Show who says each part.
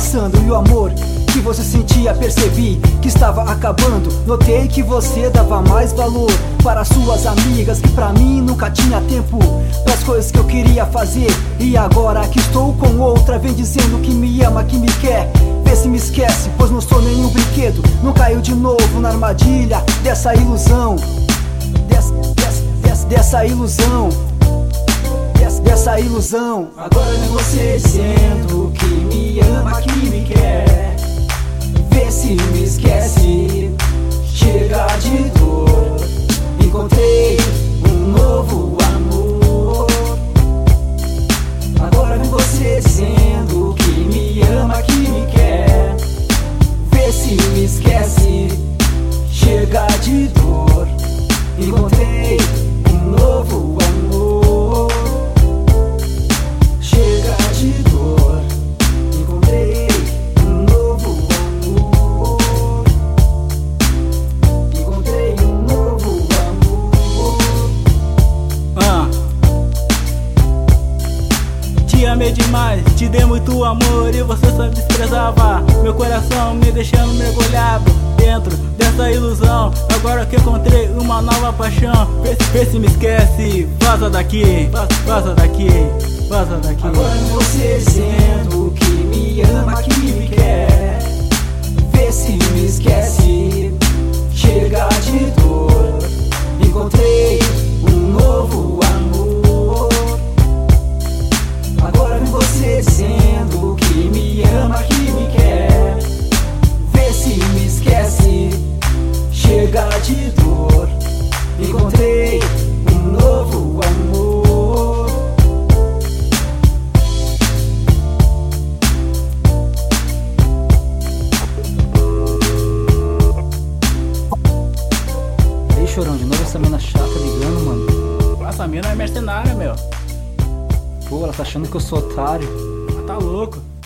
Speaker 1: pensando e o amor que você sentia, percebi que estava acabando. Notei que você dava mais valor para suas amigas, que pra mim nunca tinha tempo pras coisas que eu queria fazer. E agora que estou com outra, vem dizendo que me ama, que me quer. Vê se me esquece, pois não sou nenhum brinquedo. Não caiu de novo na armadilha dessa ilusão, dessa ilusão, dessa ilusão. Agora é você dizendo que me ama, que me quer. Vê se me esquece, chega de dor. Encontrei um novo amor. Agora vem você dizendo que me ama, que me quer. Vê se me esquece, chega de dor. Encontrei um novo amor. Chega de dor. Encontrei um novo amor. Encontrei um novo amor.
Speaker 2: Te amei demais, te dei muito amor e você só desprezava. Meu coração me deixando mergulhado dentro dessa ilusão. Agora que encontrei uma nova paixão, vê se me esquece, vaza daqui, vaza daqui, vaza daqui.
Speaker 1: Agora você dizendo que me ama, que me quer. Vê se me esquece, chega de dor. Encontrei um novo amor. Agora vem você dizendo que me ama, que me quer. Vê se me esquece, chega de dor. Encontrei um novo amor. Ei, Chorão, de novo essa mina chata ligando, mano.
Speaker 2: Essa mina é mercenária, meu.
Speaker 1: Pô, ela tá achando que eu sou otário.
Speaker 2: Tá louco.